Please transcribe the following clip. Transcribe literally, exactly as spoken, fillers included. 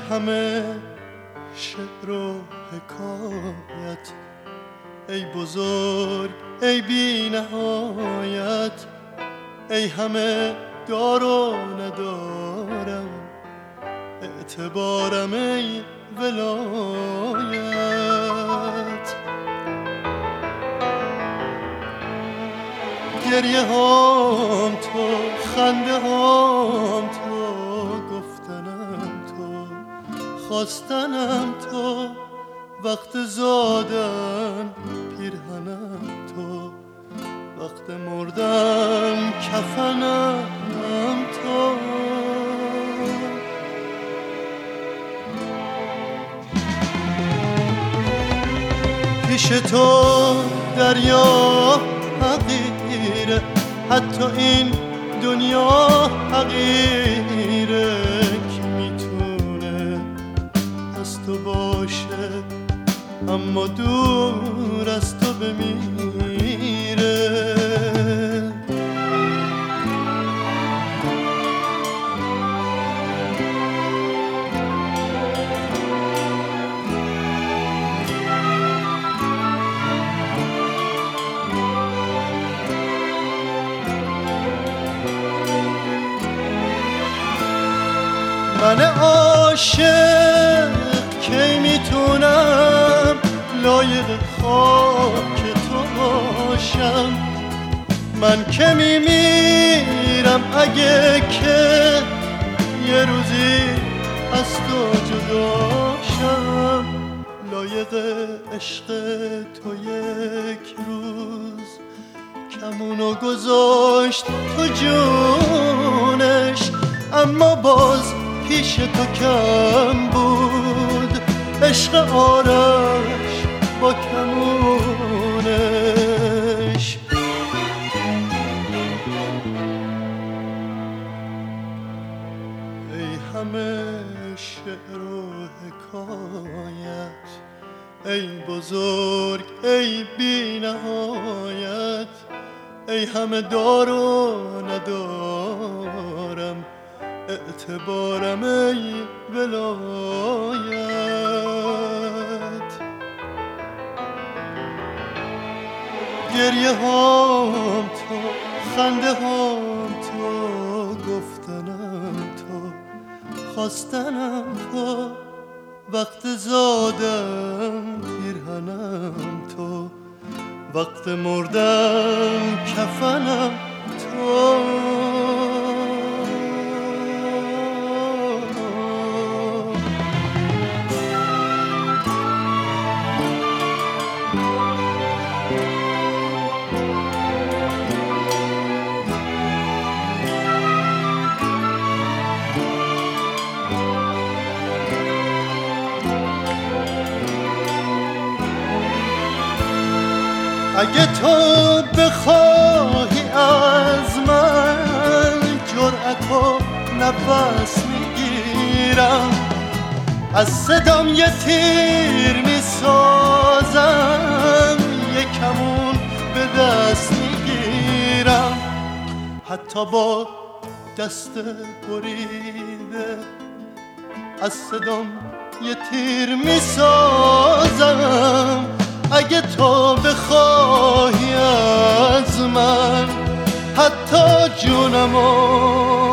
همه شعر و حکایت، ای بزرگ ای بی نهایت، ای همه دار و ندارم اعتبارم ای ولایت. گریه هم تو، خنده هم تو، گفتنم تو، خواستنم تو، وقت زادن پیرهنم تو، وقت مردن کفنم تو. پیش تو دریا حقیره، حتی این دنیا حقیره، کی میتونه از تو باشه اما دور از تو بمیره. من عاشق کی میتونم لایق خاک تو باشم؟ من که میمیرم اگه که یه روزی از تو جداشم. لایق عشق تو یک روز کمونو گذاشت تو جونش، اما باز پیش تو کم بود عشق آرش با کمونش. ای همه شعر و حکایت، ای بزرگ ای بی نهایت، ای همه دار و ندارم اعتبارم ای ولایت. گریه هم تو، خنده هم تو، گفتنم تو، خواستنم تو، وقت زادن پیرهنم تو، وقت مردن کفنم تو. اگه تو بخواهی از من جرأت و نفس میگیرم، از صدام یه تیر میسازم، یه کمون به دست میگیرم، حتی با دست بریده از صدام یه تیر میسازم. اگه تو بخواهی از من حتی جونمو